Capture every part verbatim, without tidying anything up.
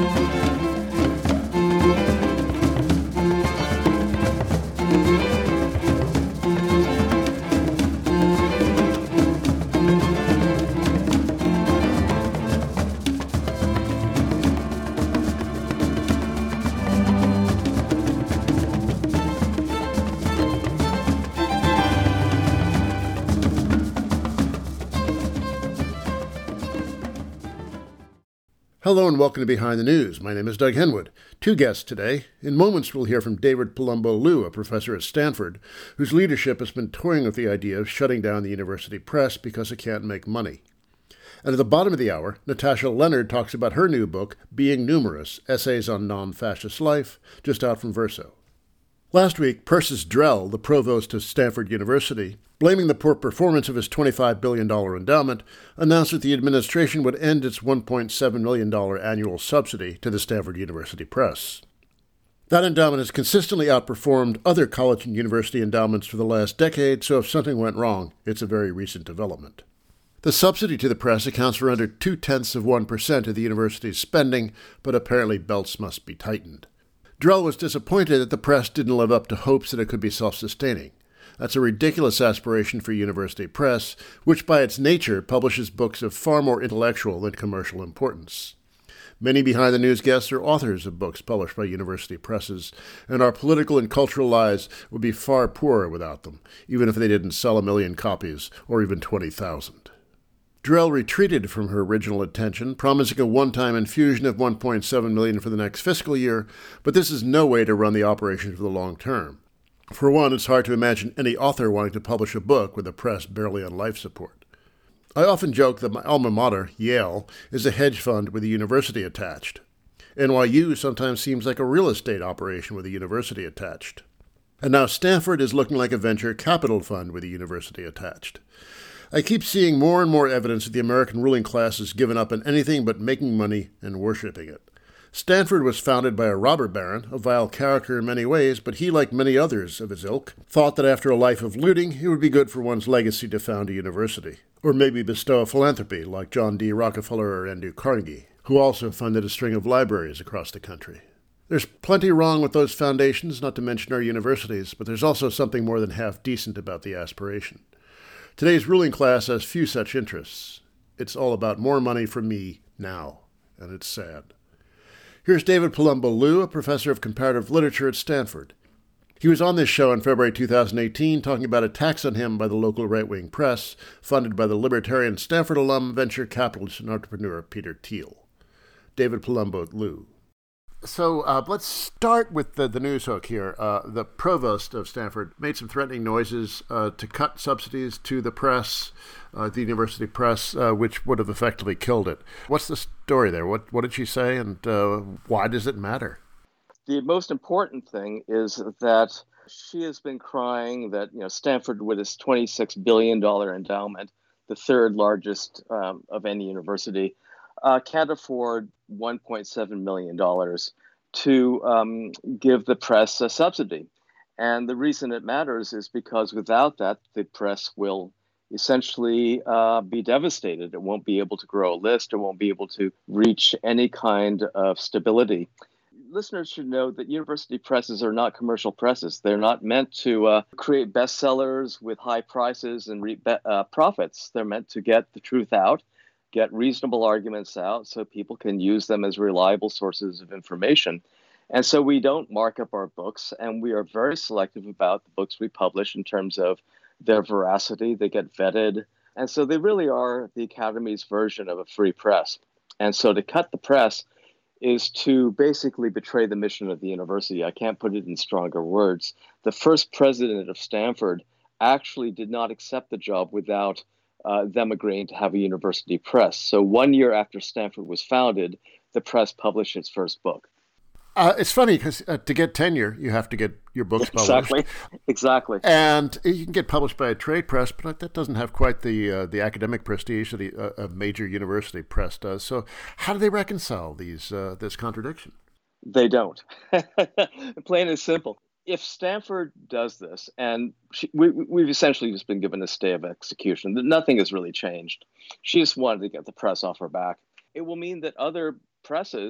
Hello and welcome to Behind the News. My name is Doug Henwood. Two guests today. In moments we'll hear from David Palumbo Liu, a professor at Stanford, whose leadership has been toying with the idea of shutting down the university press because it can't make money. And at the bottom of the hour, Natasha Leonard talks about her new book, Being Numerous, Essays on Non-Fascist Life, just out from Verso. Last week, Persis Drell, the provost of Stanford University, blaming the poor performance of his twenty-five billion dollars endowment, announced that the administration would end its one point seven million dollars annual subsidy to the Stanford University Press. That endowment has consistently outperformed other college and university endowments for the last decade, so if something went wrong, it's a very recent development. The subsidy to the press accounts for under two-tenths of one percent of the university's spending, but apparently belts must be tightened. Drell was disappointed that the press didn't live up to hopes that it could be self-sustaining. That's a ridiculous aspiration for University Press, which by its nature publishes books of far more intellectual than commercial importance. Many Behind the News guests are authors of books published by university presses, and our political and cultural lives would be far poorer without them, even if they didn't sell a million copies, or even twenty thousand. Drell retreated from her original intention, promising a one-time infusion of one point seven million dollars for the next fiscal year, but this is no way to run the operation for the long term. For one, it's hard to imagine any author wanting to publish a book with the press barely on life support. I often joke that my alma mater, Yale, is a hedge fund with a university attached. N Y U sometimes seems like a real estate operation with a university attached. And now Stanford is looking like a venture capital fund with a university attached. I keep seeing more and more evidence that the American ruling class has given up on anything but making money and worshiping it. Stanford was founded by a robber baron, a vile character in many ways, but he, like many others of his ilk, thought that after a life of looting, it would be good for one's legacy to found a university, or maybe bestow a philanthropy like John D. Rockefeller or Andrew Carnegie, who also funded a string of libraries across the country. There's plenty wrong with those foundations, not to mention our universities, but there's also something more than half decent about the aspiration. Today's ruling class has few such interests. It's all about more money for me now, and it's sad. Here's David Palumbo Liu, a professor of comparative literature at Stanford. He was on this show in February two thousand eighteen talking about attacks on him by the local right-wing press, funded by the libertarian Stanford alum, venture capitalist and entrepreneur Peter Thiel. David Palumbo Liu. So uh, let's start with the, the news hook here. Uh, the provost of Stanford made some threatening noises uh, to cut subsidies to the press, uh, the university press, uh, which would have effectively killed it. What's the story there? What what did she say, and uh, why does it matter? The most important thing is that she has been crying that, you know, Stanford, with its twenty-six billion dollars endowment, the third largest um, of any university, uh, can't afford one point seven million dollars to um, give the press a subsidy. And the reason it matters is because without that, the press will essentially uh, be devastated. It won't be able to grow a list. It won't be able to reach any kind of stability. Listeners should know that university presses are not commercial presses. They're not meant to uh, create bestsellers with high prices and reap be- uh, profits. They're meant to get the truth out, get reasonable arguments out so people can use them as reliable sources of information. And so we don't mark up our books, and we are very selective about the books we publish in terms of their veracity. They get vetted. And so they really are the Academy's version of a free press. And so to cut the press is to basically betray the mission of the university. I can't put it in stronger words. The first president of Stanford actually did not accept the job without uh, them agreeing to have a university press. So one year after Stanford was founded, the press published its first book. Uh, it's funny because uh, to get tenure, you have to get your books published. Exactly, exactly. And you can get published by a trade press, but that doesn't have quite the uh, the academic prestige that the, uh, a major university press does. So how do they reconcile these uh, this contradiction? They don't. Plain and simple. If Stanford does this, and she, we, we've essentially just been given a stay of execution, nothing has really changed. She just wanted to get the press off her back. It will mean that other presses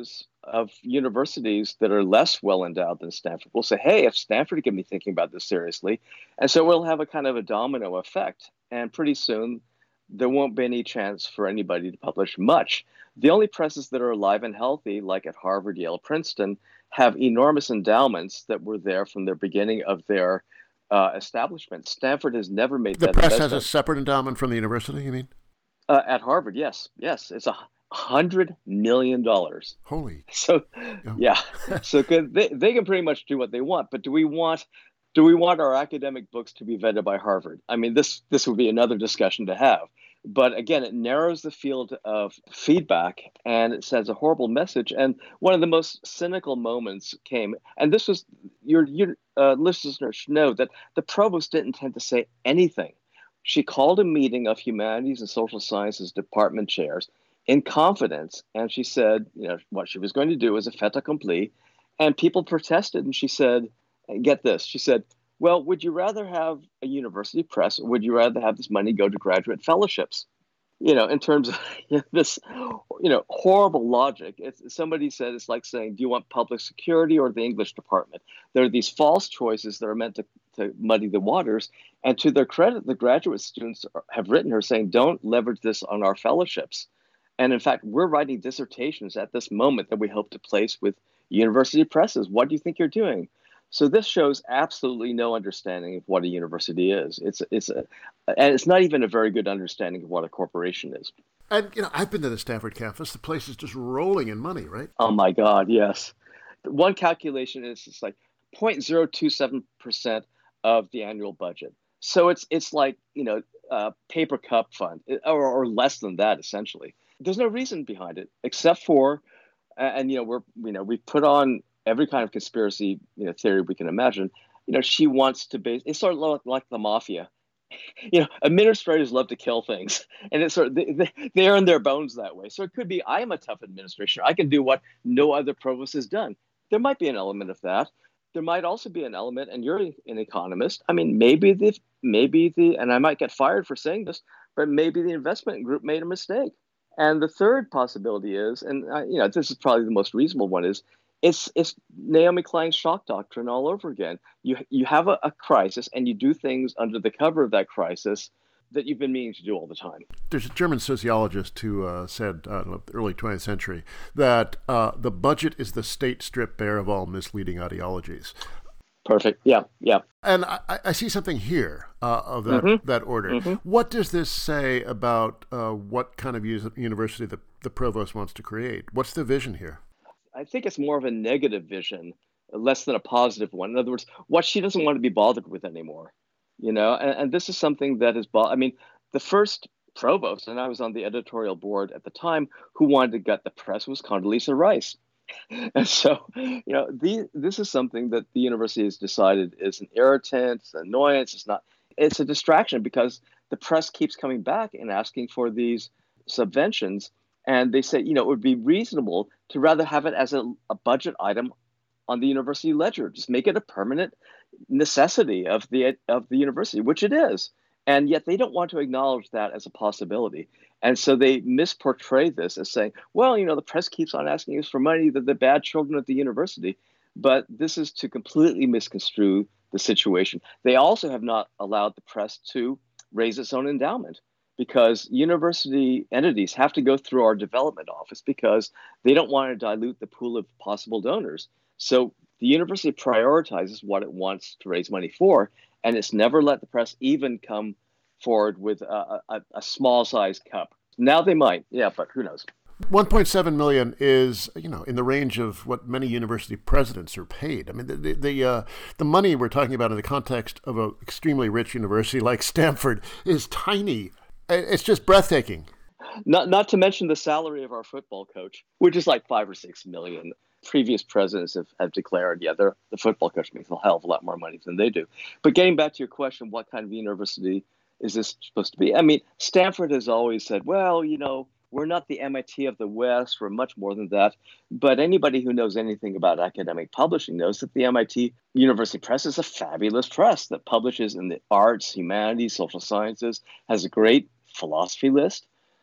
of universities that are less well endowed than Stanford will say, hey, if Stanford can be thinking about this seriously. And so we'll have a kind of a domino effect. And pretty soon, there won't be any chance for anybody to publish much. The only presses that are alive and healthy, like at Harvard, Yale, Princeton, have enormous endowments that were there from the beginning of their uh, establishment. Stanford has never made The that press investment. has a separate endowment from the university, you mean? Uh, at Harvard, yes, yes, it's a hundred million dollars. Holy. So, Yeah. yeah, so could, they they can pretty much do what they want. But do we want do we want our academic books to be vetted by Harvard? I mean, this this would be another discussion to have. But again, it narrows the field of feedback and it sends a horrible message. And one of the most cynical moments came, and this was your your uh, listeners should know that the provost didn't intend to say anything. She called a meeting of humanities and social sciences department chairs in confidence, and she said, you know, what she was going to do was a fait accompli, and people protested, and she said, and get this, she said, well, would you rather have a university press, or would you rather have this money go to graduate fellowships? You know, in terms of this, you know, horrible logic. It's, somebody said it's like saying, do you want public security or the English department? There are these false choices that are meant to, to muddy the waters. And to their credit, the graduate students have written her saying, don't leverage this on our fellowships. And in fact, we're writing dissertations at this moment that we hope to place with university presses. What do you think you're doing? So this shows absolutely no understanding of what a university is. It's it's a, and it's not even a very good understanding of what a corporation is. And you know, I've been to the Stanford campus. The place is just rolling in money, right? Oh my God, yes. One calculation is it's like zero point zero two seven percent of the annual budget. So it's it's like, you know, a paper cup fund, or, or less than that, essentially. There's no reason behind it except for, and you know, we're you know we put on every kind of conspiracy, you know, theory we can imagine. You know, she wants to base. It's sort of like the mafia. You know, administrators love to kill things, and it's sort of they, they earn their bones that way. So it could be I am a tough administrator. I can do what no other provost has done. There might be an element of that. There might also be an element, and you're an economist. I mean, maybe the maybe the, and I might get fired for saying this, but maybe the investment group made a mistake. And the third possibility is, and uh, you know, this is probably the most reasonable one, is it's it's Naomi Klein's shock doctrine all over again. You you have a, a crisis, and you do things under the cover of that crisis that you've been meaning to do all the time. There's a German sociologist who uh, said uh, in the early twentieth century that uh, the budget is the state stripped bare of all misleading ideologies. Perfect. Yeah, yeah. And I, I see something here uh, of that mm-hmm. that order. Mm-hmm. What does this say about uh, what kind of university the, the provost wants to create? What's the vision here? I think it's more of a negative vision, less than a positive one. In other words, what she doesn't want to be bothered with anymore. You know, and, and this is something that is, I mean, the first provost, and I was on the editorial board at the time, who wanted to gut the press was Condoleezza Rice. And so, you know, the, this is something that the university has decided is an irritant, it's an annoyance. It's not, it's a distraction because the press keeps coming back and asking for these subventions. And they say, you know, it would be reasonable to rather have it as a, a budget item on the university ledger. Just make it a permanent necessity of the of the university, which it is. And yet they don't want to acknowledge that as a possibility. And so they misportray this as saying, well, you know, the press keeps on asking us for money, that the bad children at the university. But this is to completely misconstrue the situation. They also have not allowed the press to raise its own endowment, because university entities have to go through our development office because they don't want to dilute the pool of possible donors. So the university prioritizes what it wants to raise money for, and it's never let the press even come forward with a, a, a small-sized cup. Now they might, yeah, but who knows? one point seven million dollars is, you know, in the range of what many university presidents are paid. I mean, the the the, uh, the money we're talking about in the context of an extremely rich university like Stanford is tiny. It's just breathtaking. Not not to mention the salary of our football coach, which is like five or six million. Previous presidents have, have declared, yeah, they're, the football coach makes a hell of a lot more money than they do. But getting back to your question, what kind of university is this supposed to be? I mean, Stanford has always said, well, you know, we're not the M I T of the West. We're much more than that. But anybody who knows anything about academic publishing knows that the M I T University Press is a fabulous press that publishes in the arts, humanities, social sciences, has a great philosophy list.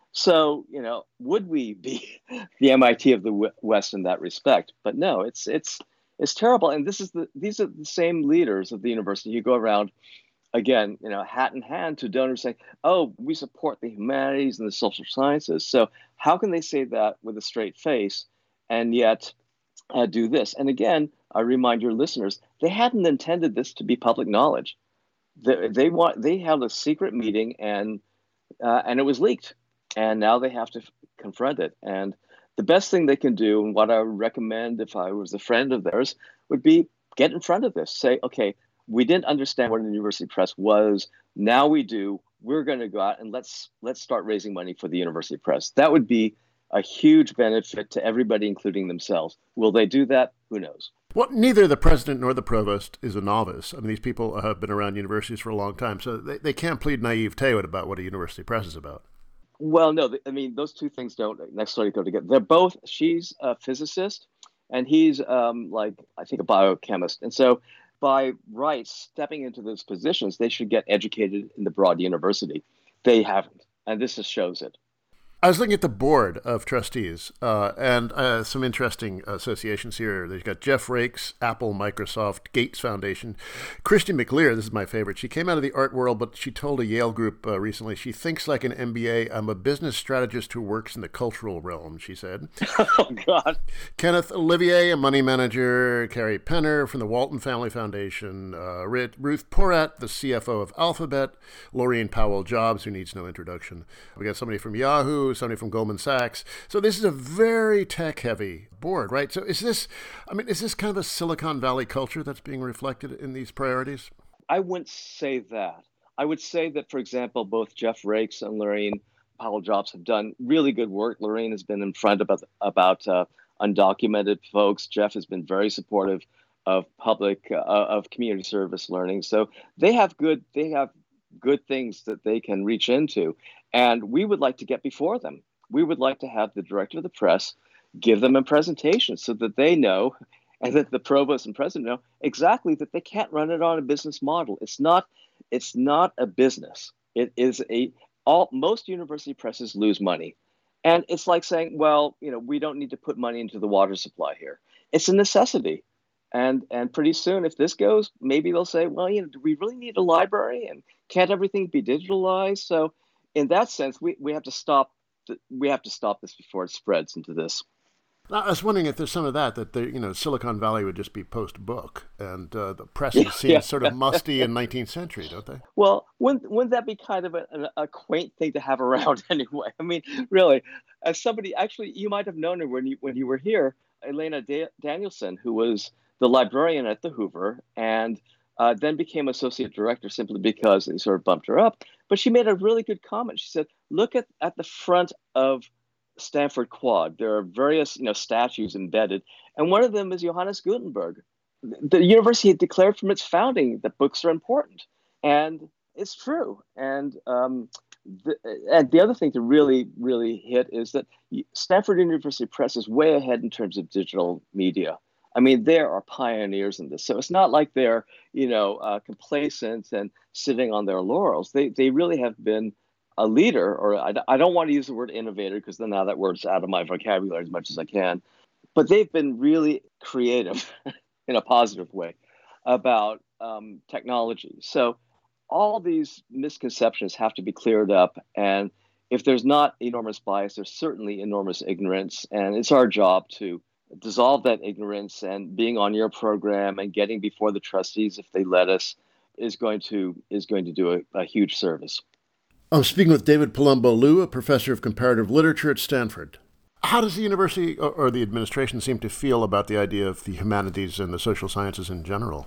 So, you know, would we be the M I T of the West in that respect? But no, it's it's it's terrible. And this is the these are the same leaders of the university who go around again, you know, hat in hand to donors saying, "Oh, we support the humanities and the social sciences." So how can they say that with a straight face and yet uh, do this? And again, I remind your listeners, they hadn't intended this to be public knowledge. They, they want they held a secret meeting and uh, and it was leaked, and now they have to f- confront it. And the best thing they can do, and what I would recommend if I was a friend of theirs, would be get in front of this. Say, okay, we didn't understand what a university press was. Now we do. We're going to go out and let's let's start raising money for the university press. That would be a huge benefit to everybody, including themselves. Will they do that? Who knows? Well, neither the president nor the provost is a novice. I mean, these people have been around universities for a long time, so they, they can't plead naivete about what a university press is about. Well, no, I mean, those two things don't necessarily go together. They're both, she's a physicist and he's um, like, I think, a biochemist. And so by rights, stepping into those positions, they should get educated in the Broad University. They haven't. And this just shows it. I was looking at the board of trustees, uh, and uh, some interesting associations here. They've got Jeff Rakes, Apple, Microsoft, Gates Foundation. Christy McLear, this is my favorite. She came out of the art world, but she told a Yale group uh, recently, she thinks like an M B A. I'm a business strategist who works in the cultural realm, she said. Oh, God. Kenneth Olivier, a money manager. Carrie Penner from the Walton Family Foundation. Uh, Ruth Porat, the C F O of Alphabet. Laureen Powell-Jobs, who needs no introduction. We got somebody from Yahoo, somebody from Goldman Sachs. So this is a very tech-heavy board, right? So is this, I mean, is this kind of a Silicon Valley culture that's being reflected in these priorities? I wouldn't say that. I would say that, for example, both Jeff Rakes and Laureen Powell-Jobs have done really good work. Laureen has been in front about, about uh, undocumented folks. Jeff has been very supportive of public, uh, of community service learning. So they have good, they have good things that they can reach into. And we would like to get before them. We would like to have the director of the press give them a presentation so that they know, and that the provost and president know exactly that they can't run it on a business model. It's not, it's not a business. It is a, all, most university presses lose money. And it's like saying, well, you know, we don't need to put money into the water supply here. It's a necessity. And and pretty soon, if this goes, maybe they'll say, well, you know, do we really need a library? And can't everything be digitalized? So in that sense, we, we have to stop th- we have to stop this before it spreads into this. I was wondering if there's some of that, that the, you know, Silicon Valley would just be post-book, and uh, the presses seem yeah. sort of musty in nineteenth century, don't they? Well, wouldn't, wouldn't that be kind of a, a, a quaint thing to have around anyway? I mean, really, as somebody, actually, you might have known her when you, when you were here, Elena da- Danielson, who was the librarian at the Hoover, and uh, then became associate director simply because they sort of bumped her up. But she made a really good comment. She said, look at, at the front of Stanford Quad. There are various, you know, statues embedded, and one of them is Johannes Gutenberg. The university had declared from its founding that books are important, and it's true. And um, the, and the other thing to really, really hit is that Stanford University Press is way ahead in terms of digital media. I mean, they are pioneers in this. So it's not like they're, you know, uh, complacent and sitting on their laurels. They they really have been a leader, or I, I don't want to use the word innovator because then now that word's out of my vocabulary as much as I can. But they've been really creative in a positive way about um, technology. So all these misconceptions have to be cleared up. And if there's not enormous bias, there's certainly enormous ignorance. And it's our job to dissolve that ignorance, and being on your program and getting before the trustees, if they let us, is going to is going to do a, a huge service. I'm speaking with David Palumbo Liu, a professor of comparative literature at Stanford. How does the university or, or the administration seem to feel about the idea of the humanities and the social sciences in general?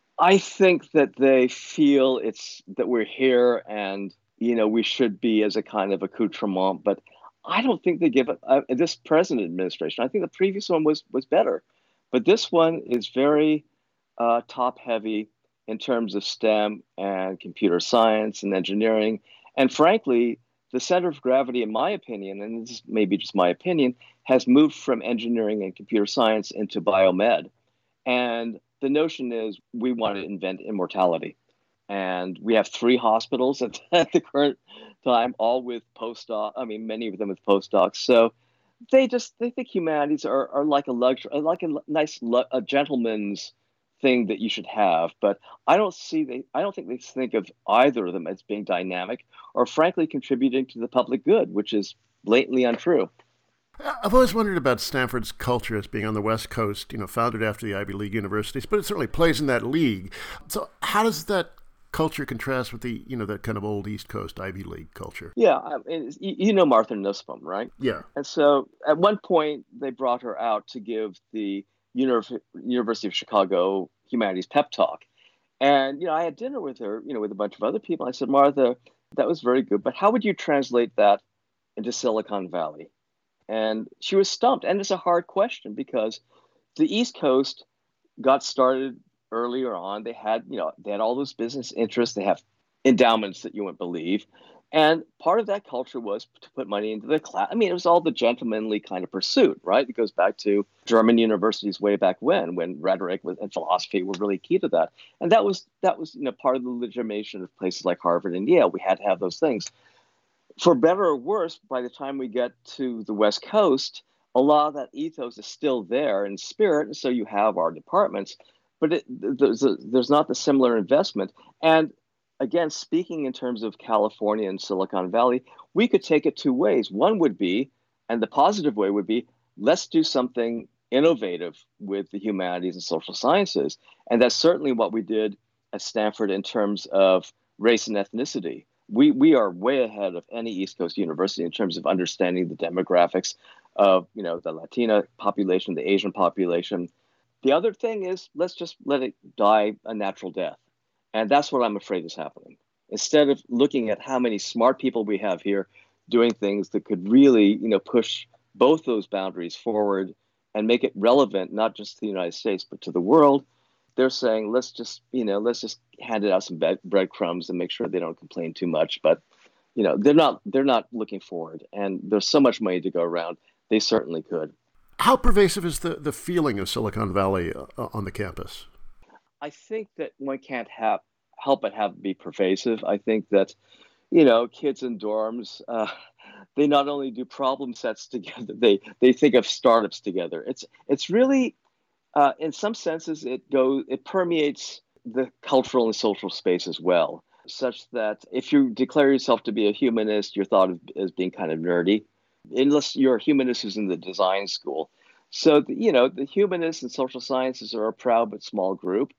I think that they feel it's that we're here, and you know we should be as a kind of accoutrement, but I don't think they give it, uh, this present administration. I think the previous one was was better, but this one is very uh, top heavy in terms of STEM and computer science and engineering. And frankly, the center of gravity, in my opinion, and this may be just my opinion, has moved from engineering and computer science into biomed. And the notion is we want to invent immortality. And we have three hospitals at, at the current time, all with postdoc. I mean, many of them with postdocs. So they just they think humanities are, are like a luxury, like a nice a gentleman's thing that you should have. But I don't see they I don't think they think of either of them as being dynamic or frankly contributing to the public good, which is blatantly untrue. I've always wondered about Stanford's culture as being on the West Coast, you know, founded after the Ivy League universities, but it certainly plays in that league. So how does that culture contrast with the, you know, that kind of old East Coast Ivy League culture? Yeah, I mean, you know Martha Nussbaum, right? Yeah. And so at one point they brought her out to give the Uni- University of Chicago Humanities pep talk. And, you know, I had dinner with her, you know, with a bunch of other people. I said, Martha, that was very good, but how would you translate that into Silicon Valley? And she was stumped. And it's a hard question because the East Coast got started earlier on. They had, you know, they had all those business interests. They have endowments that you wouldn't believe. And part of that culture was to put money into the class. I mean, it was all the gentlemanly kind of pursuit, right? It goes back to German universities way back when, when rhetoric was, and philosophy were really key to that. And that was, that was, you know, part of the legitimation of places like Harvard and Yale. We had to have those things. For better or worse, by the time we get to the West Coast, a lot of that ethos is still there in spirit. And so you have our departments, but it, there's, a, there's not the similar investment. And again, speaking in terms of California and Silicon Valley, we could take it two ways. One would be, and the positive way would be, let's do something innovative with the humanities and social sciences. And that's certainly what we did at Stanford in terms of race and ethnicity. We we are way ahead of any East Coast university in terms of understanding the demographics of, you know, the Latina population, the Asian population. The other thing is, let's just let it die a natural death. And that's what I'm afraid is happening. Instead of looking at how many smart people we have here doing things that could really, you know, push both those boundaries forward and make it relevant, not just to the United States, but to the world, they're saying, let's just, you know, let's just hand it out some breadcrumbs and make sure they don't complain too much. But, you know, they're not they're not looking forward. And there's so much money to go around. They certainly could. How pervasive is the, the feeling of Silicon Valley uh, on the campus? I think that one can't have, help but have it be pervasive. I think that, you know, kids in dorms, uh, they not only do problem sets together, they they think of startups together. It's it's really, uh, in some senses, it goes it permeates the cultural and social space as well, such that if you declare yourself to be a humanist, you're thought of as being kind of nerdy, unless you're a humanist who's in the design school. So, you know, the humanists and social sciences are a proud but small group.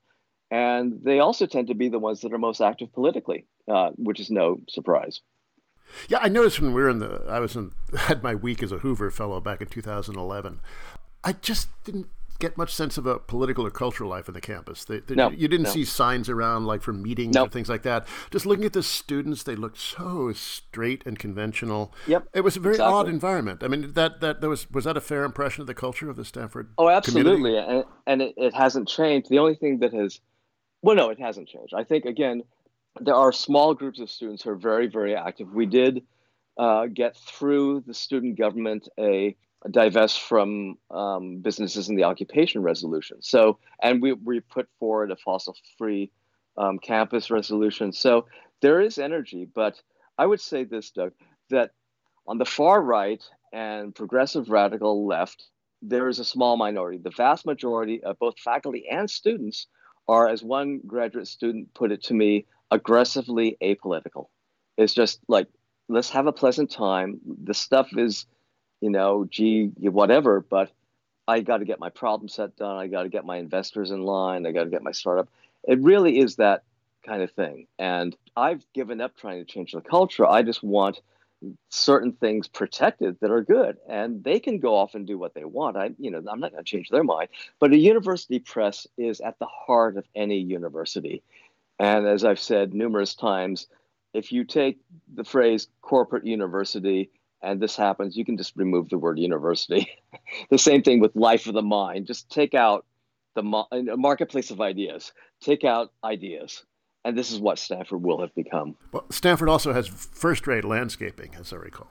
And they also tend to be the ones that are most active politically, uh, which is no surprise. Yeah, I noticed when we were in the, I was in, had my week as a Hoover Fellow back in two thousand eleven. I just didn't get much sense of a political or cultural life in the campus. They, they, no, you didn't no. see signs around like for meetings nope. or things like that. Just looking at the students, they looked so straight and conventional. Yep, it was a very exactly. odd environment. I mean, that that there was was that a fair impression of the culture of the Stanford? Oh, absolutely, community? and and it, it hasn't changed. The only thing that has Well, no, it hasn't changed. I think, again, there are small groups of students who are very, very active. We did uh, get through the student government a, a divest from um, businesses in the occupation resolution. So, and we, we put forward a fossil-free um, campus resolution. So there is energy. But I would say this, Doug, that on the far right and progressive radical left, there is a small minority. The vast majority of both faculty and students are, as one graduate student put it to me, aggressively apolitical. It's just like, let's have a pleasant time. The stuff is, you know, gee, whatever, but I got to get my problem set done. I got to get my investors in line. I got to get my startup. It really is that kind of thing. And I've given up trying to change the culture. I just want certain things protected that are good, and they can go off and do what they want. I, you know, I'm not going to change their mind, but a university press is at the heart of any university. And as I've said numerous times, if you take the phrase corporate university and this happens, you can just remove the word university. The same thing with life of the mind. Just take out the mo- marketplace of ideas, take out ideas. And this is what Stanford will have become. Well, Stanford also has first-rate landscaping, as I recall.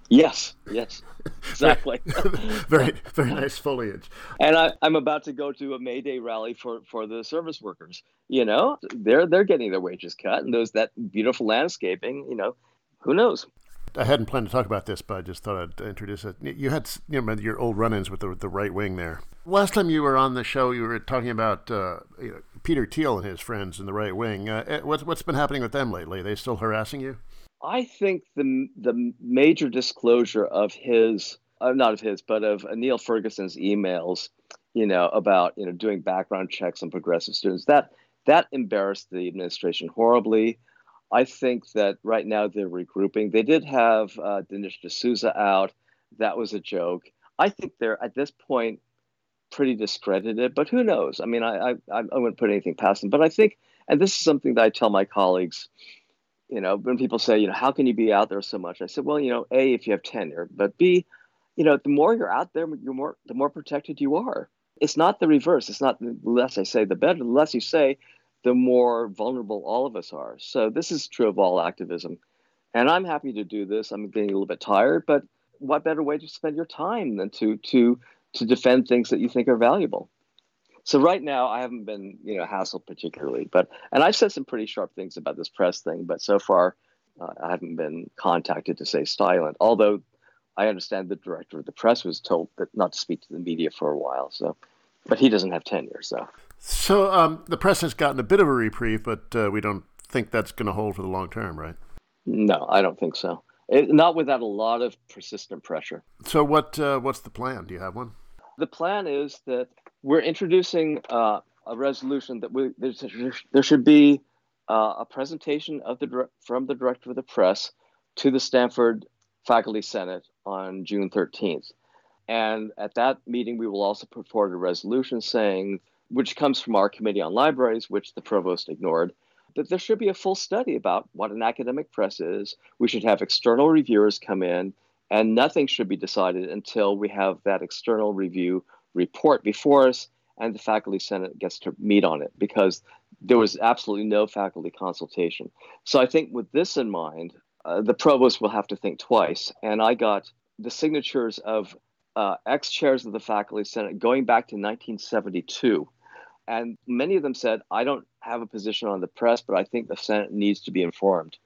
Yes, yes, exactly. very, very nice foliage. And I, I'm about to go to a May Day rally for, for the service workers. You know, they're they're getting their wages cut, and there's that beautiful landscaping. You know, who knows? I hadn't planned to talk about this, but I just thought I'd introduce it. You had you know, your old run-ins with the, the right wing there. Last time you were on the show, you were talking about uh, you know, Peter Thiel and his friends in the right wing. Uh, what's what's been happening with them lately? Are they still harassing you? I think the the major disclosure of his, uh, not of his, but of Neil Ferguson's emails, you know, about you know doing background checks on progressive students, that that embarrassed the administration horribly. I think that right now they're regrouping. They did have uh, Dinesh D'Souza out. That was a joke. I think they're at this point pretty discredited, but who knows? I mean, I I, I wouldn't put anything past them. But I think, and this is something that I tell my colleagues, you know, when people say, you know, how can you be out there so much? I said, well, you know, A, if you have tenure, but B, you know, the more you're out there, you're more the more protected you are. It's not the reverse. It's not the less I say, the better. The less you say, the more vulnerable all of us are. So this is true of all activism. And I'm happy to do this. I'm getting a little bit tired, but what better way to spend your time than to to to defend things that you think are valuable? So right now, I haven't been, you know, hassled particularly, but and I've said some pretty sharp things about this press thing, but so far, uh, I haven't been contacted to say silent. Although I understand the director of the press was told that not to speak to the media for a while. So, but he doesn't have tenure, so. So um, the press has gotten a bit of a reprieve, but uh, we don't think that's going to hold for the long term, right? No, I don't think so. It, not without a lot of persistent pressure. So what? Uh, what's the plan? Do you have one? The plan is that we're introducing uh, a resolution that we, there should be uh, a presentation of the from the director of the press to the Stanford Faculty Senate on June thirteenth. And at that meeting, we will also put forward a resolution saying, which comes from our Committee on Libraries, which the provost ignored, that there should be a full study about what an academic press is. We should have external reviewers come in, and nothing should be decided until we have that external review report before us and the Faculty Senate gets to meet on it, because there was absolutely no faculty consultation. So I think with this in mind, uh, the provost will have to think twice. And I got the signatures of uh, ex-chairs of the Faculty Senate going back to nineteen seventy-two. And many of them said, I don't have a position on the press, but I think the Senate needs to be informed.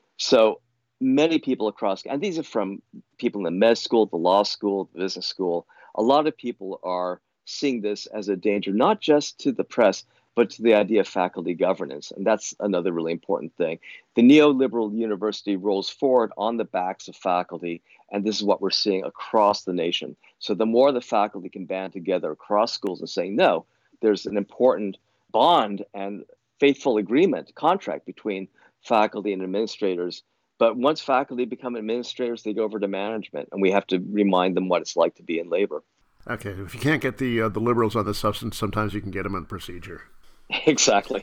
So many people across, and these are from people in the med school, the law school, the business school, a lot of people are seeing this as a danger, not just to the press, but to the idea of faculty governance. And that's another really important thing. The neoliberal university rolls forward on the backs of faculty, and this is what we're seeing across the nation. So the more the faculty can band together across schools and say, no, there's an important bond and faithful agreement, contract between faculty and administrators. But once faculty become administrators, they go over to management, and we have to remind them what it's like to be in labor. Okay, if you can't get the uh, the liberals on the substance, sometimes you can get them on procedure. Exactly.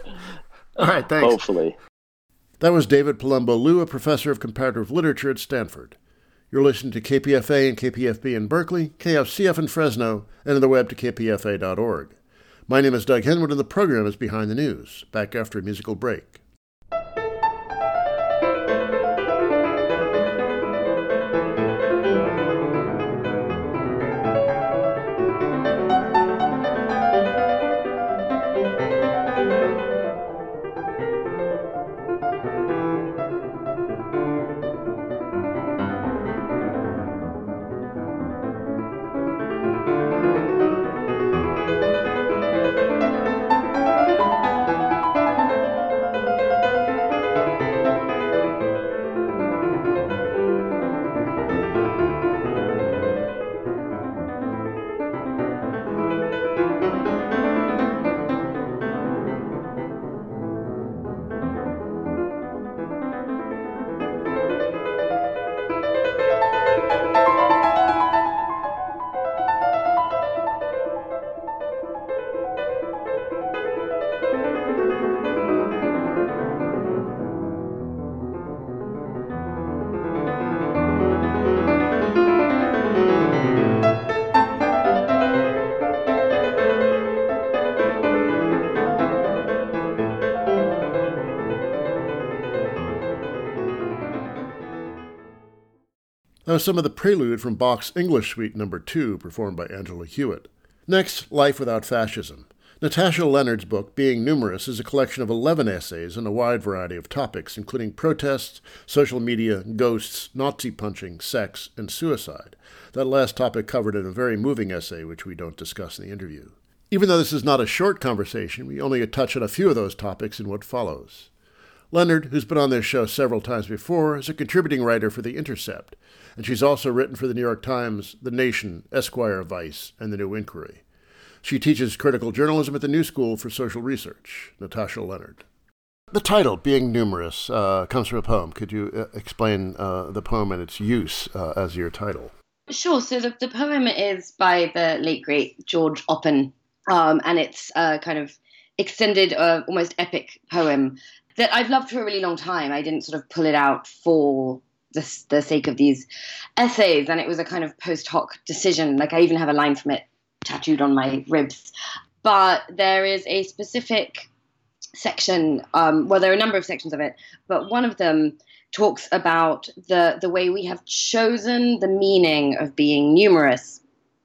All right, thanks. Hopefully. That was David Palumbo Liu, a professor of comparative literature at Stanford. You're listening to K P F A and K P F B in Berkeley, K F C F in Fresno, and on the web to k p f a dot org. My name is Doug Henwood, and the program is Behind the News. Back after a musical break. That was some of the prelude from Bach's English Suite Number two, performed by Angela Hewitt. Next, Life Without Fascism. Natasha Leonard's book, Being Numerous, is a collection of eleven essays on a wide variety of topics, including protests, social media, ghosts, Nazi punching, sex, and suicide. That last topic covered in a very moving essay, which we don't discuss in the interview. Even though this is not a short conversation, we only touch on a few of those topics in what follows. Leonard, who's been on this show several times before, is a contributing writer for The Intercept, and she's also written for The New York Times, The Nation, Esquire, Vice, and The New Inquiry. She teaches critical journalism at the New School for Social Research. Natasha Leonard. The title, Being Numerous, uh, comes from a poem. Could you uh, explain uh, the poem and its use uh, as your title? Sure. So the, the poem is by the late, great George Oppen, um, and it's a kind of extended, uh, almost epic poem that I've loved for a really long time. I didn't sort of pull it out for the, the sake of these essays, and it was a kind of post hoc decision. Like, I even have a line from it tattooed on my ribs. But there is a specific section, um, well, there are a number of sections of it, but one of them talks about the, the way we have chosen the meaning of being numerous.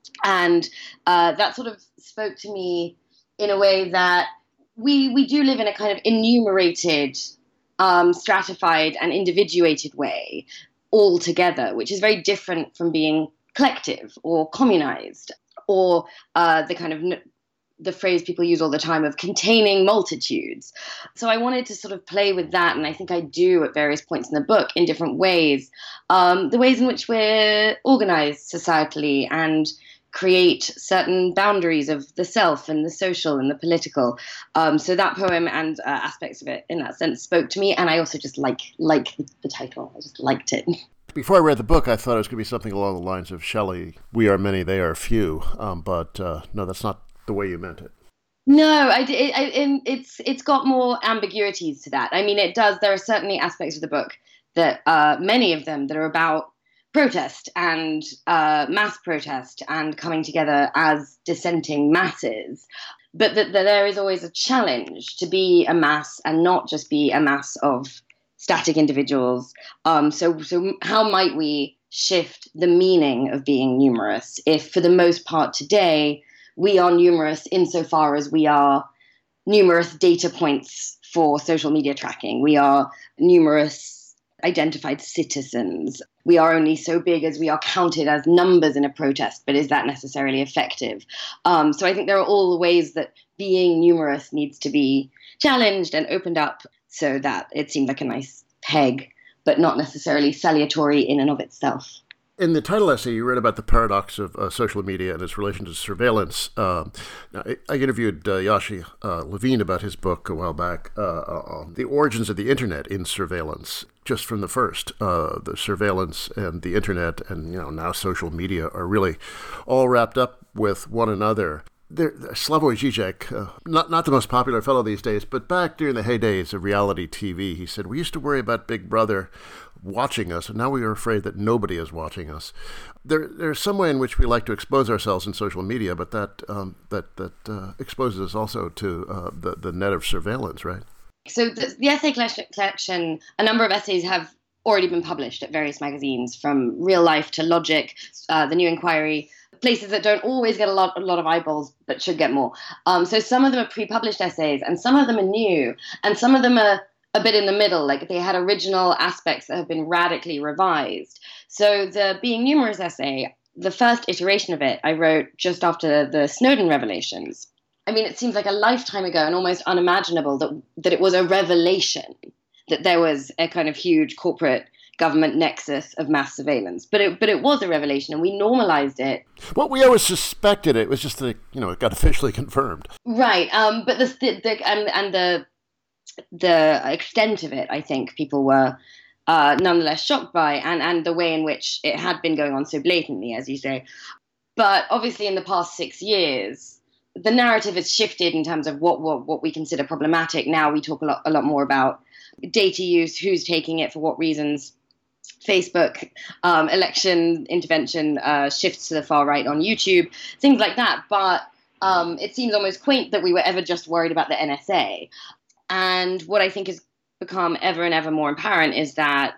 And uh, that sort of spoke to me in a way that we we do live in a kind of enumerated, um, stratified and individuated way all together, which is very different from being collective or communized, or uh, the kind of the phrase people use all the time of containing multitudes. So I wanted to sort of play with that, and I think I do at various points in the book in different ways, um, the ways in which we're organized societally and create certain boundaries of the self and the social and the political. Um, so that poem and uh, aspects of it in that sense spoke to me, and I also just like like the, the title. I just liked it. Before I read the book, I thought it was going to be something along the lines of Shelley, we are many, they are few. Um, but uh, no, that's not the way you meant it. No, I, it, I, it's it's got more ambiguities to that. I mean, it does. There are certainly aspects of the book that, uh, many of them, that are about protest and uh, mass protest and coming together as dissenting masses. But that, that there is always a challenge to be a mass and not just be a mass of static individuals. Um, so, so how might we shift the meaning of being numerous if, for the most part today, we are numerous insofar as we are numerous data points for social media tracking? We are numerous identified citizens. We are only so big as we are counted as numbers in a protest, but is that necessarily effective? Um, so I think there are all the ways that being numerous needs to be challenged and opened up, so that it seemed like a nice peg, but not necessarily salutary in and of itself. In the title essay, you read about the paradox of uh, social media and its relation to surveillance. Uh, I, I interviewed uh, Yossi uh, Levine about his book a while back, uh, uh, The Origins of the Internet in Surveillance. Just from the first, uh, the surveillance and the Internet and, you know, now social media are really all wrapped up with one another. There, Slavoj Žižek, uh, not not the most popular fellow these days, but back during the heydays of reality T V, he said, we used to worry about Big Brother watching us, and now we are afraid that nobody is watching us. There, there's some way in which we like to expose ourselves in social media, but that um, that that uh, exposes us also to uh, the, the net of surveillance, right? So the, the essay collection, a number of essays have already been published at various magazines, from Real Life to Logic, uh, The New Inquiry, places that don't always get a lot a lot of eyeballs, but should get more. Um, so some of them are pre-published essays, and some of them are new, and some of them are a bit in the middle, like they had original aspects that have been radically revised. So the Being Numerous essay, the first iteration of it, I wrote just after the Snowden revelations. I mean, it seems like a lifetime ago and almost unimaginable that that it was a revelation that there was a kind of huge corporate government nexus of mass surveillance. But it but it was a revelation, and we normalized it. Well, we always suspected it. It was just that, you know, it got officially confirmed. Right. Um, but the, the, the and and the the extent of it, I think people were uh, nonetheless shocked by, and, and the way in which it had been going on so blatantly, as you say. But obviously in the past six years, the narrative has shifted in terms of what, what, what we consider problematic. Now we talk a lot, a lot more about data use, who's taking it, for what reasons. Facebook, um, election intervention, uh, shifts to the far right on YouTube, things like that. But um, it seems almost quaint that we were ever just worried about the N S A. And what I think has become ever and ever more apparent is that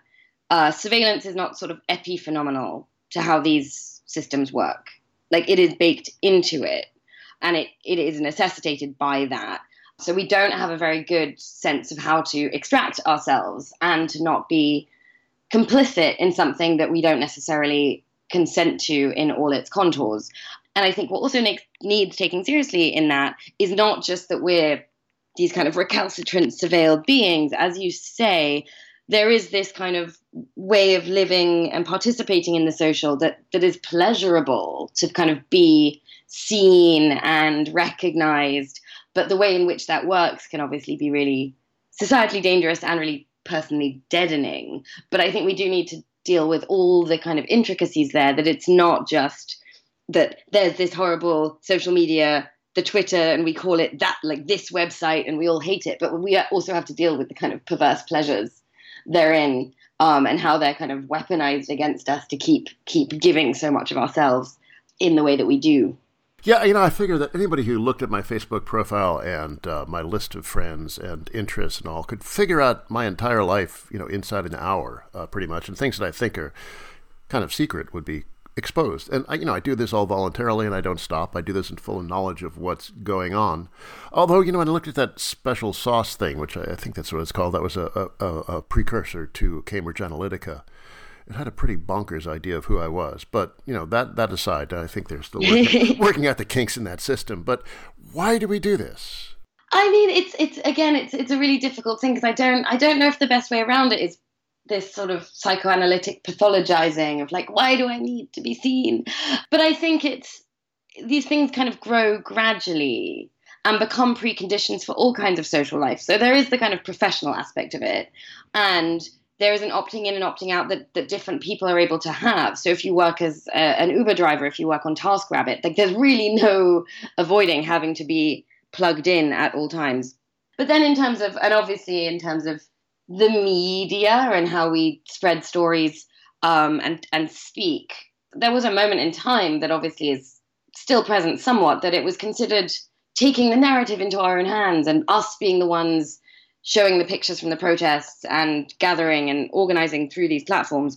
uh, surveillance is not sort of epiphenomenal to how these systems work. Like, it is baked into it, and it, it is necessitated by that. So we don't have a very good sense of how to extract ourselves and to not be complicit in something that we don't necessarily consent to in all its contours. And I think what also makes, needs taking seriously in that is not just that we're these kind of recalcitrant surveilled beings. As you say, there is this kind of way of living and participating in the social that, that is pleasurable to kind of be seen and recognized. But the way in which that works can obviously be really societally dangerous and really personally deadening. But I think we do need to deal with all the kind of intricacies there, that it's not just that there's this horrible social media, the Twitter, and we call it that, like this website, and we all hate it. But we also have to deal with the kind of perverse pleasures therein, um, and how they're kind of weaponized against us to keep keep giving so much of ourselves in the way that we do. Yeah, you know, I figure that anybody who looked at my Facebook profile and uh, my list of friends and interests and all could figure out my entire life, you know, inside an hour, uh, pretty much. And things that I think are kind of secret would be exposed. And, I, you know, I do this all voluntarily and I don't stop. I do this in full knowledge of what's going on. Although, you know, when I looked at that special sauce thing, which I, I think that's what it's called, that was a, a, a precursor to Cambridge Analytica. It had a pretty bonkers idea of who I was. But, you know, that that aside, I think they're still working, working out the kinks in that system. But why do we do this? I mean, it's it's again, it's it's a really difficult thing because I don't I don't know if the best way around it is this sort of psychoanalytic pathologizing of like, why do I need to be seen? But I think it's these things kind of grow gradually and become preconditions for all kinds of social life. So there is the kind of professional aspect of it. And there is an opting in and opting out that, that different people are able to have. So if you work as a, an Uber driver, if you work on TaskRabbit, like there's really no avoiding having to be plugged in at all times. But then in terms of, and obviously in terms of the media and how we spread stories um, and, and speak, there was a moment in time that obviously is still present somewhat, that it was considered taking the narrative into our own hands and us being the ones showing the pictures from the protests and gathering and organizing through these platforms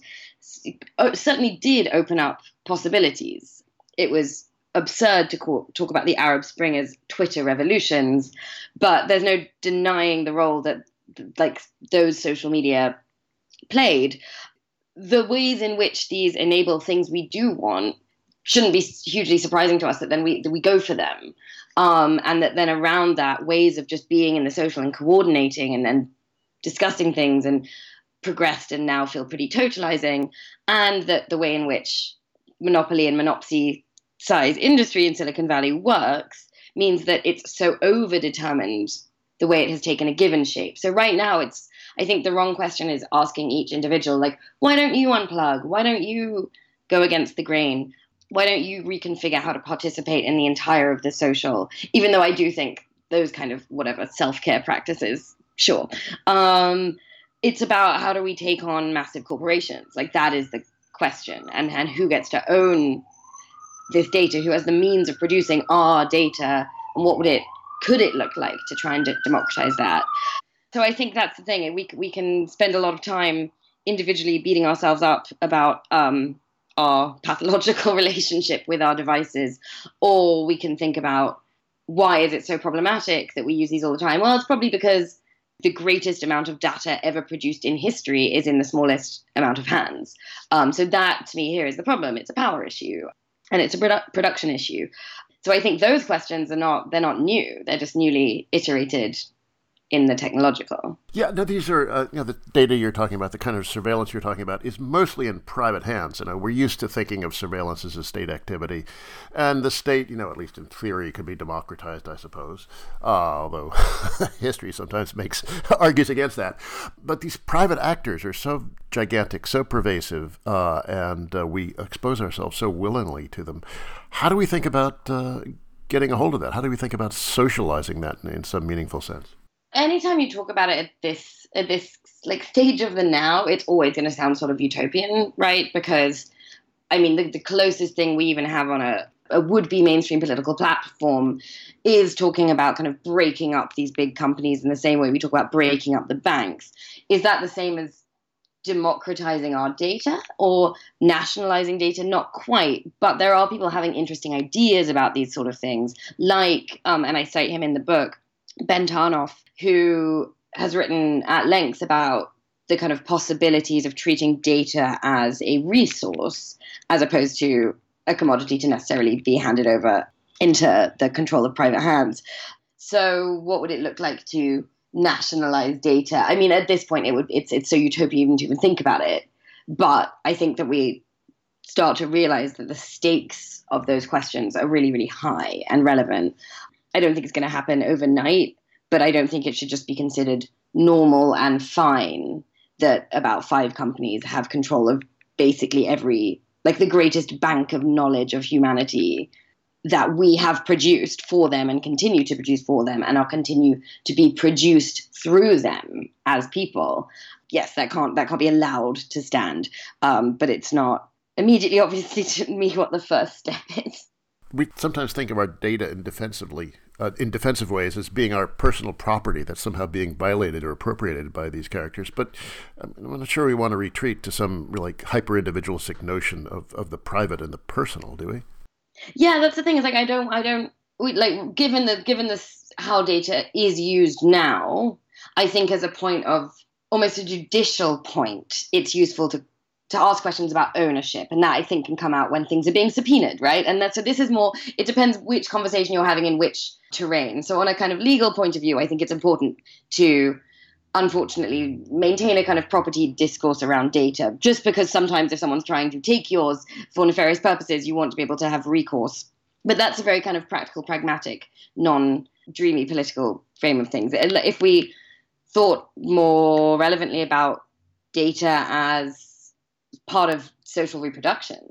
certainly did open up possibilities. It was absurd to call, talk about the Arab Spring as Twitter revolutions, but there's no denying the role that like those social media played. The ways in which these enable things we do want shouldn't be hugely surprising to us, that then we that we go for them. Um, and that then around that, ways of just being in the social and coordinating and then discussing things and progressed and now feel pretty totalizing. And that the way in which monopoly and monopsy size industry in Silicon Valley works means that it's so over-determined the way it has taken a given shape. So right now, it's I think the wrong question is asking each individual, like, why don't you unplug? Why don't you go against the grain? Why don't you reconfigure how to participate in the entire of the social? Even though I do think those kind of whatever self-care practices, sure. Um, it's about how do we take on massive corporations? Like that is the question. And, and who gets to own this data? Who has the means of producing our data? And what would it, could it look like to try and de- democratize that? So I think that's the thing. We, we can spend a lot of time individually beating ourselves up about um, our pathological relationship with our devices, or we can think about why is it so problematic that we use these all the time? Well, it's probably because the greatest amount of data ever produced in history is in the smallest amount of hands. Um, so that, to me, here is the problem. It's a power issue, and it's a produ- production issue. So I think those questions are not, they're not new. They're just newly iterated in the technological. Yeah, no, these are, uh, you know, the data you're talking about, the kind of surveillance you're talking about is mostly in private hands. You know, we're used to thinking of surveillance as a state activity. And the state, you know, at least in theory, could be democratized, I suppose. Uh, although history sometimes makes, argues against that. But these private actors are so gigantic, so pervasive, uh, and uh, we expose ourselves so willingly to them. How do we think about uh, getting a hold of that? How do we think about socializing that in, in some meaningful sense? Anytime you talk about it at this at this like stage of the now, it's always going to sound sort of utopian, right? Because, I mean, the, the closest thing we even have on a, a would-be mainstream political platform is talking about kind of breaking up these big companies in the same way we talk about breaking up the banks. Is that the same as democratizing our data or nationalizing data, not quite, but there are people having interesting ideas about these sort of things, like, um, and I cite him in the book, Ben Tarnoff, who has written at length about the kind of possibilities of treating data as a resource as opposed to a commodity to necessarily be handed over into the control of private hands. So what would it look like to nationalize data? I mean, at this point, it would it's it's so utopian even to even think about it. But I think that we start to realize that the stakes of those questions are really, really high and relevant. I don't think it's going to happen overnight, but I don't think it should just be considered normal and fine that about five companies have control of basically every, like the greatest bank of knowledge of humanity that we have produced for them and continue to produce for them and are continue to be produced through them as people. Yes, that can't that can't be allowed to stand, um, but it's not immediately obviously to me what the first step is. We sometimes think of our data in defensively, uh, in defensive ways as being our personal property that's somehow being violated or appropriated by these characters. But I'm not sure we want to retreat to some like hyper-individualistic notion of, of the private and the personal, do we? Yeah, that's the thing. Is like I don't, I don't we, like given the given this how data is used now. I think as a point of almost a judicial point, it's useful to. to ask questions about ownership. And that I think can come out when things are being subpoenaed, right? And that, so this is more, it depends which conversation you're having in which terrain. So on a kind of legal point of view, I think it's important to unfortunately maintain a kind of property discourse around data, just because sometimes if someone's trying to take yours for nefarious purposes, you want to be able to have recourse. But that's a very kind of practical, pragmatic, non-dreamy political frame of things. If we thought more relevantly about data as part of social reproduction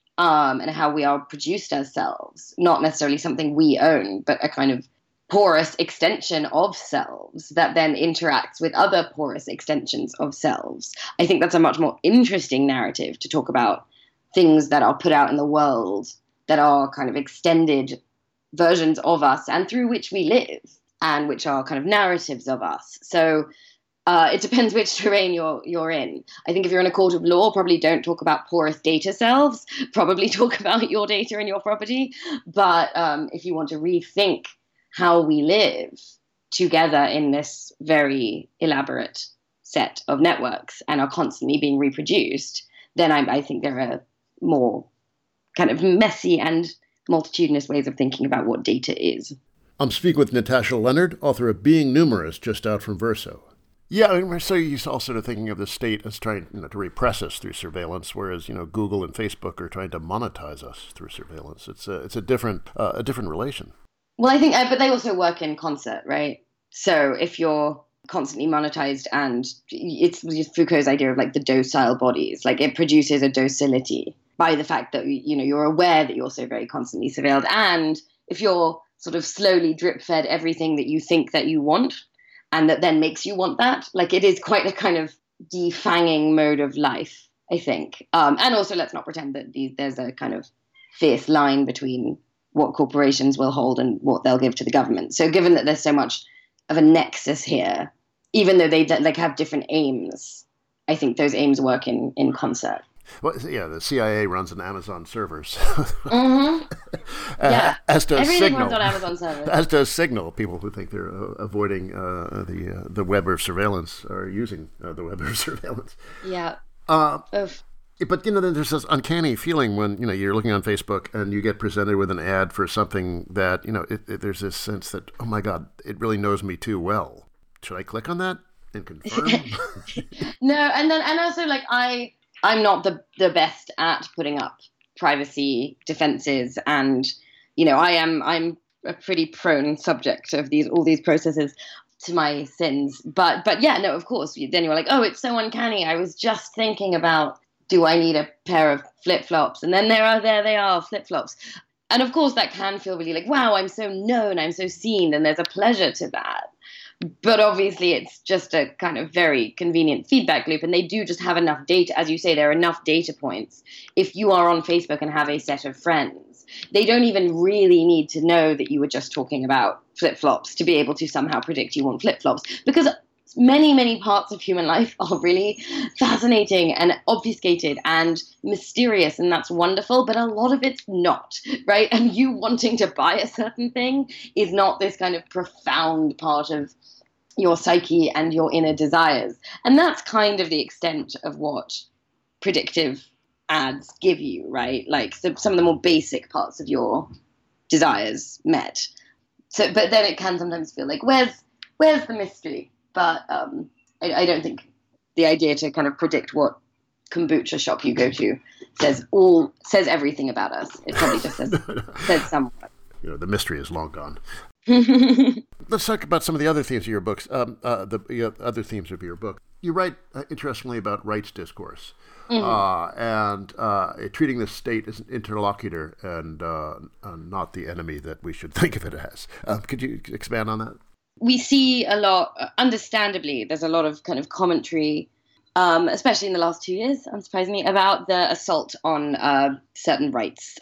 um, and how we are produced as selves, not necessarily something we own, but a kind of porous extension of selves that then interacts with other porous extensions of selves. I think that's a much more interesting narrative to talk about things that are put out in the world that are kind of extended versions of us and through which we live and which are kind of narratives of us. So Uh, it depends which terrain you're you're in. I think if you're in a court of law, probably don't talk about porous data selves. Probably talk about your data and your property. But um, if you want to rethink how we live together in this very elaborate set of networks and are constantly being reproduced, then I, I think there are more kind of messy and multitudinous ways of thinking about what data is. I'm speaking with Natasha Leonard, author of Being Numerous, just out from Verso. Yeah, I mean, so you're all sort of thinking of the state as trying you know, to repress us through surveillance, whereas you know Google and Facebook are trying to monetize us through surveillance. It's a it's a different uh, a different relation. Well, I think, uh, but they also work in concert, right? So if you're constantly monetized, and it's Foucault's idea of like the docile bodies, like it produces a docility by the fact that you know you're aware that you're so very constantly surveilled, and if you're sort of slowly drip fed everything that you think that you want. And that then makes you want that. Like it is quite a kind of defanging mode of life, I think. Um, and also, let's not pretend that these, there's a kind of fierce line between what corporations will hold and what they'll give to the government. So given that there's so much of a nexus here, even though they like have different aims, I think those aims work in, in concert. Well, yeah, the C I A runs on Amazon servers. mm-hmm. uh, Yeah, as does everything Signal. runs on Amazon servers. As does Signal. People who think they're uh, avoiding uh, the uh, the web of surveillance are using uh, the web of surveillance. Yeah. Uh, Oof. But you know, then there's this uncanny feeling when you know you're looking on Facebook and you get presented with an ad for something that you know it, it, there's this sense that oh my God, it really knows me too well. Should I click on that and confirm? No, and then and also like I. I'm not the, the best at putting up privacy defenses, and you know I am I'm a pretty prone subject of these all these processes to my sins. But but yeah, no, of course. Then you're like, oh, it's so uncanny. I was just thinking about, do I need a pair of flip flops? And then there are there they are flip flops. And of course, that can feel really like, wow, I'm so known, I'm so seen, and there's a pleasure to that. But obviously, it's just a kind of very convenient feedback loop. And they do just have enough data. As you say, there are enough data points. If you are on Facebook and have a set of friends, they don't even really need to know that you were just talking about flip-flops to be able to somehow predict you want flip-flops. Because many, many parts of human life are really fascinating and obfuscated and mysterious, and that's wonderful, but a lot of it's not, right? And you wanting to buy a certain thing is not this kind of profound part of your psyche and your inner desires. And that's kind of the extent of what predictive ads give you, right? Like so some of the more basic parts of your desires met. So, but then it can sometimes feel like, where's where's the mystery? But um, I, I don't think the idea to kind of predict what kombucha shop you go to says all says everything about us. It probably just says says somewhat. You know, the mystery is long gone. Let's talk about some of the other themes of your books. Um, uh, the uh, other themes of your book. You write uh, interestingly about rights discourse. Mm-hmm. Uh, and uh, treating the state as an interlocutor and uh, uh, not the enemy that we should think of it as. Uh, could you expand on that? We see a lot, understandably, there's a lot of kind of commentary, um, especially in the last two years, unsurprisingly, about the assault on uh, certain rights,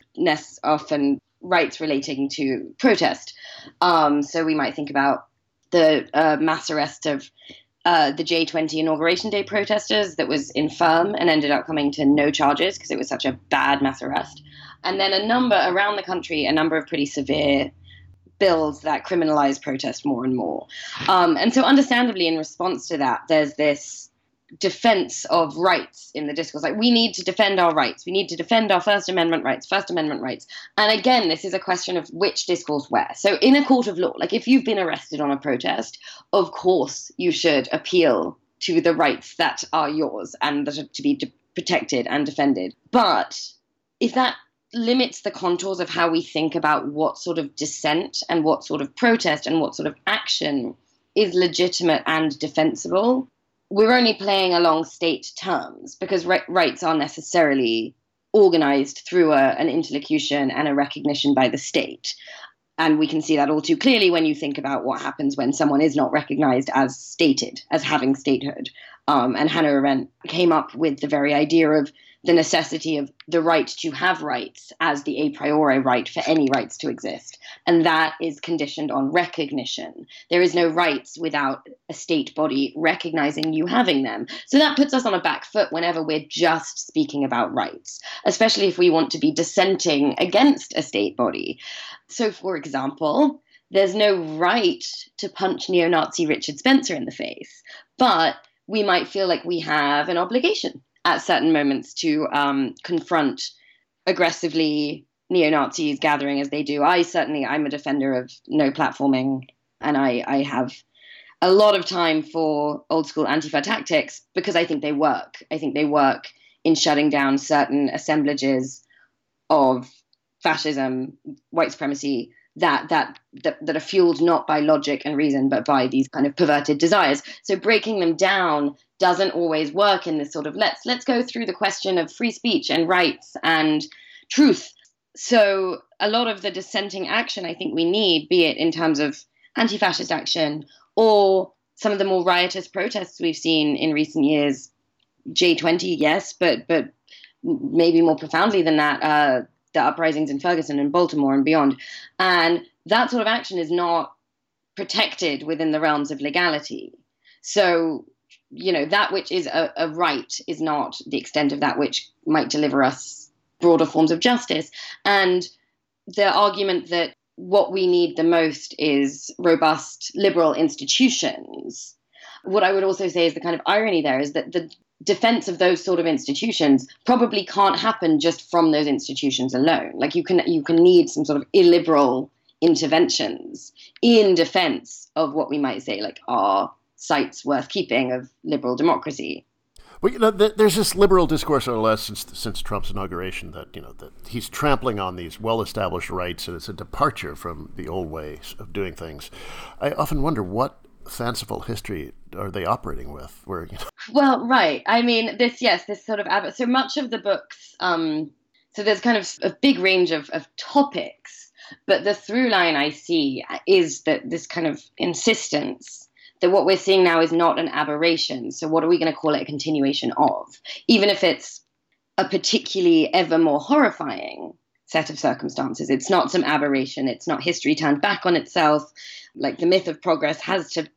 often rights relating to protest. Um, so we might think about the uh, mass arrest of Uh, the J twenty Inauguration Day protesters that was infirm and ended up coming to no charges because it was such a bad mass arrest. And then a number around the country, a number of pretty severe bills that criminalize protest more and more. Um, and so understandably, in response to that, there's this defense of rights in the discourse. Like, we need to defend our rights. We need to defend our First Amendment rights, First Amendment rights. And again, this is a question of which discourse where. So in a court of law, like if you've been arrested on a protest, of course you should appeal to the rights that are yours and that are to be de- protected and defended. But if that limits the contours of how we think about what sort of dissent and what sort of protest and what sort of action is legitimate and defensible, we're only playing along state terms because r- rights are necessarily organized through a, an interlocution and a recognition by the state. And we can see that all too clearly when you think about what happens when someone is not recognized as stated, as having statehood. Um, and Hannah Arendt came up with the very idea of the necessity of the right to have rights as the a priori right for any rights to exist. And that is conditioned on recognition. There is no rights without a state body recognizing you having them. So that puts us on a back foot whenever we're just speaking about rights, especially if we want to be dissenting against a state body. So, for example, there's no right to punch neo-Nazi Richard Spencer in the face, but we might feel like we have an obligation at certain moments to um, confront aggressively neo-Nazis gathering as they do. I certainly, I'm a defender of no platforming, and I, I have a lot of time for old school Antifa tactics because I think they work. I think they work in shutting down certain assemblages of fascism, white supremacy, that, that that that are fueled not by logic and reason, but by these kind of perverted desires. So breaking them down doesn't always work in this sort of let's let's go through the question of free speech and rights and truth. So a lot of the dissenting action I think we need, be it in terms of anti-fascist action or some of the more riotous protests we've seen in recent years, J twenty, yes, but but maybe more profoundly than that, uh, the uprisings in Ferguson and Baltimore and beyond. And that sort of action is not protected within the realms of legality. So, you know, that which is a, a right is not the extent of that which might deliver us broader forms of justice. And the argument that what we need the most is robust liberal institutions. What I would also say is the kind of irony there is that the defense of those sort of institutions probably can't happen just from those institutions alone. Like you can you can need some sort of illiberal interventions in defense of what we might say like are sites worth keeping of liberal democracy. Well, you know, there's this liberal discourse over the last since since Trump's inauguration that you know that he's trampling on these well-established rights and it's a departure from the old ways of doing things. I often wonder what fanciful history are they operating with? Where you know. Well, right. I mean, this yes, this sort of so much of the books. Um, so there's kind of a big range of, of topics, but the through line I see is that this kind of insistence that what we're seeing now is not an aberration. So what are we going to call it a continuation of? Even if it's a particularly ever more horrifying set of circumstances. It's not some aberration. It's not history turned back on itself. Like the myth of progress has to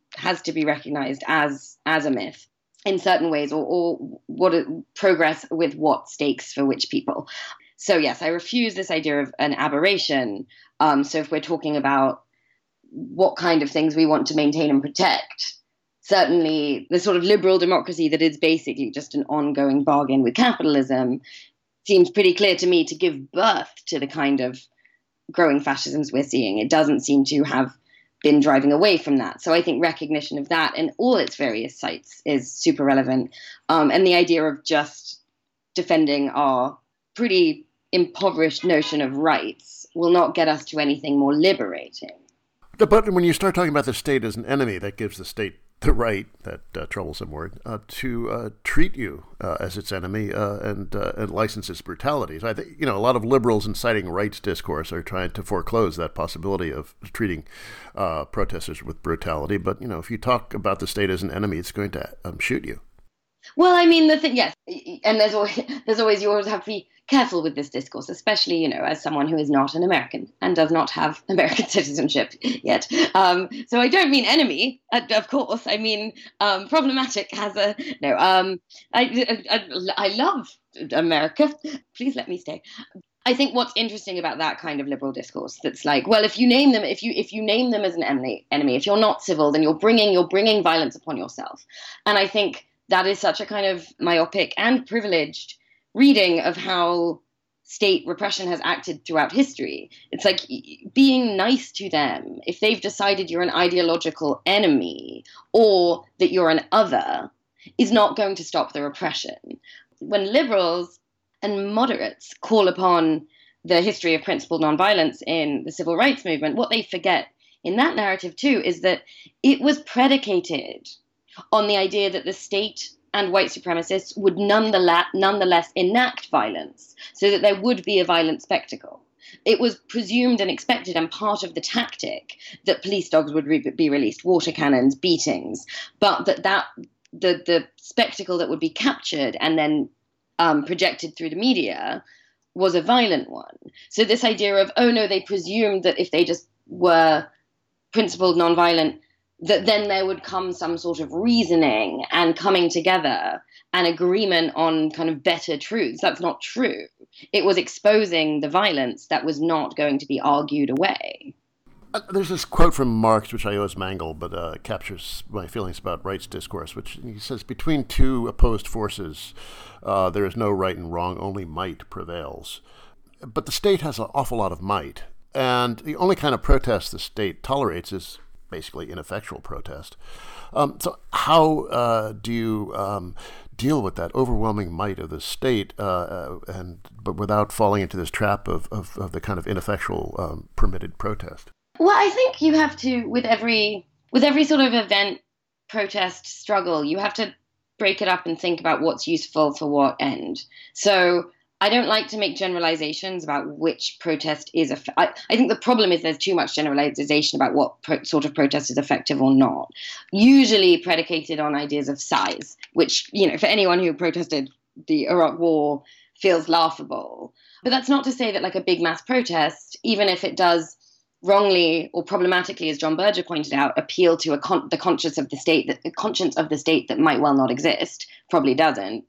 has to be recognized as as a myth in certain ways, or, or what progress with what stakes for which people. So yes, I refuse this idea of an aberration. Um, so if we're talking about what kind of things we want to maintain and protect, certainly the sort of liberal democracy that is basically just an ongoing bargain with capitalism seems pretty clear to me to give birth to the kind of growing fascisms we're seeing. It doesn't seem to have been driving away from that. So I think recognition of that in all its various sites is super relevant. Um, and the idea of just defending our pretty impoverished notion of rights will not get us to anything more liberating. But when you start talking about the state as an enemy, that gives the state the right, that uh, troublesome word, uh, to uh, treat you uh, as its enemy uh, and uh, and license its brutalities. I think, you know, a lot of liberals inciting rights discourse are trying to foreclose that possibility of treating uh, protesters with brutality. But, you know, if you talk about the state as an enemy, it's going to um, shoot you. Well, I mean, the thing, yes, and there's always, there's always, you always have to be careful with this discourse, especially, you know, as someone who is not an American and does not have American citizenship yet. Um, so I don't mean enemy, uh, of course. I mean um, problematic as a, no, um, I, I, I love America. Please let me stay. I think what's interesting about that kind of liberal discourse, that's like, well, if you name them, if you if you name them as an enemy, enemy, if you're not civil, then you're bringing you're bringing violence upon yourself. And I think that is such a kind of myopic and privileged reading of how state repression has acted throughout history. It's like being nice to them if they've decided you're an ideological enemy or that you're an other is not going to stop the repression. When liberals and moderates call upon the history of principled nonviolence in the civil rights movement, what they forget in that narrative too is that it was predicated on the idea that the state and white supremacists would nonetheless, nonetheless enact violence so that there would be a violent spectacle. It was presumed and expected and part of the tactic that police dogs would re- be released, water cannons, beatings, but that, that the, the spectacle that would be captured and then um, projected through the media was a violent one. So this idea of, oh no, they presumed that if they just were principled nonviolent, that then there would come some sort of reasoning and coming together and agreement on kind of better truths. That's not true. It was exposing the violence that was not going to be argued away. Uh, there's this quote from Marx, which I always mangle, but uh, captures my feelings about rights discourse, which he says, between two opposed forces, uh, there is no right and wrong, only might prevails. But the state has an awful lot of might, and the only kind of protest the state tolerates is basically ineffectual protest. Um, so how uh, do you um, deal with that overwhelming might of the state, uh, uh, and but without falling into this trap of, of, of the kind of ineffectual um, permitted protest? Well, I think you have to, with every with every sort of event, protest, struggle, you have to break it up and think about what's useful for what end. So I don't like to make generalizations about which protest is effective. I, I think the problem is there's too much generalization about what pro- sort of protest is effective or not, usually predicated on ideas of size, which, you know, for anyone who protested the Iraq War feels laughable. But that's not to say that like a big mass protest, even if it does wrongly or problematically, as John Berger pointed out, appeal to a con- the conscience of the state, that the conscience of the state that might well not exist, probably doesn't.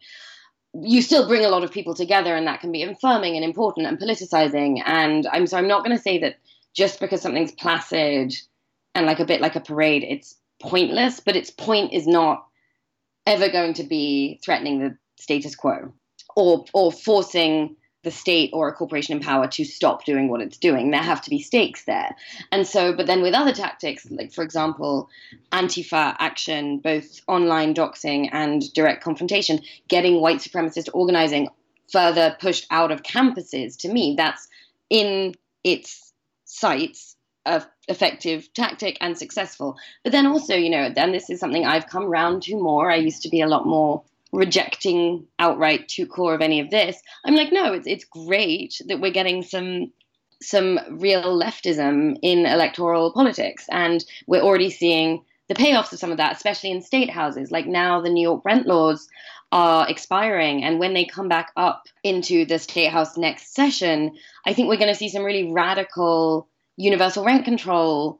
You still bring a lot of people together, and that can be affirming and important and politicizing. And I'm so I'm not going to say that just because something's placid and like a bit like a parade, it's pointless, but its point is not ever going to be threatening the status quo or or forcing the state or a corporation in power to stop doing what it's doing. There have to be stakes there. And so, but then with other tactics, like, for example, Antifa action, both online doxing and direct confrontation, getting white supremacist organizing further pushed out of campuses, to me, that's in its sights a effective tactic and successful. But then also, you know, and this is something I've come round to more. I used to be a lot more rejecting outright to core of any of this. I'm like, no, it's it's great that we're getting some some real leftism in electoral politics, and we're already seeing the payoffs of some of that, especially in state houses. Like now, the New York rent laws are expiring, and when they come back up into the state house next session, I think we're going to see some really radical universal rent control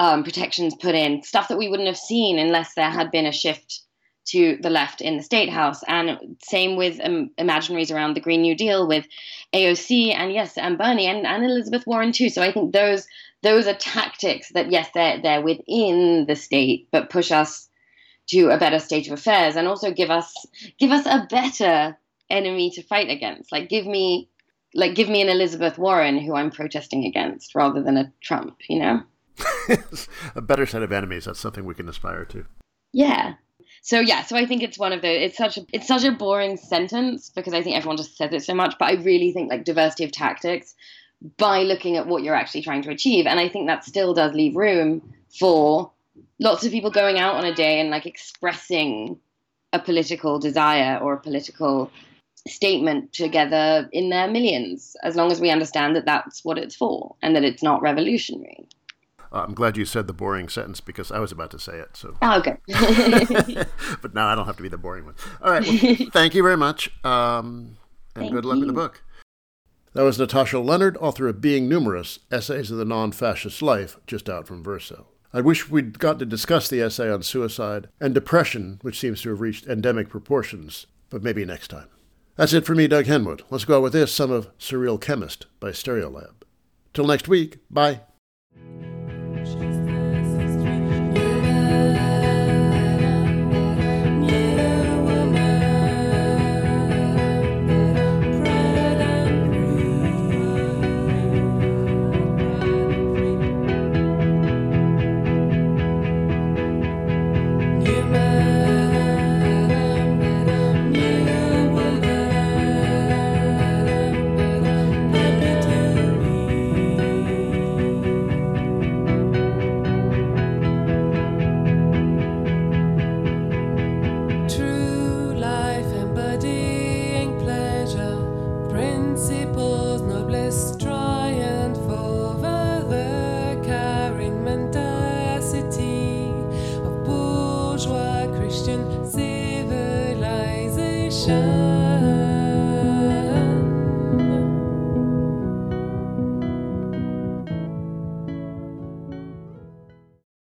um, protections put in, stuff that we wouldn't have seen unless there had been a shift to the left in the State House. And same with um, imaginaries around the Green New Deal with A O C and yes, and Bernie and, and Elizabeth Warren too. So I think those those are tactics that, yes, they're, they're within the state, but push us to a better state of affairs and also give us give us a better enemy to fight against. Like give me like give me an Elizabeth Warren who I'm protesting against rather than a Trump, you know? A better set of enemies. That's something we can aspire to. Yeah. So yeah, so I think it's one of the it's such a it's such a boring sentence because I think everyone just says it so much, but I really think like diversity of tactics by looking at what you're actually trying to achieve. And I think that still does leave room for lots of people going out on a day and like expressing a political desire or a political statement together in their millions, as long as we understand that that's what it's for and that it's not revolutionary. Uh, I'm glad you said the boring sentence because I was about to say it. So. Oh, okay. But now I don't have to be the boring one. All right. Well, thank you very much. Um, and Thank good luck you. with the book. That was Natasha Leonard, author of Being Numerous, Essays of the Non-Fascist Life, just out from Verso. I wish we'd got to discuss the essay on suicide and depression, which seems to have reached endemic proportions, but maybe next time. That's it for me, Doug Henwood. Let's go out with this, some of Surreal Chemist by Stereolab. Till next week, bye. She's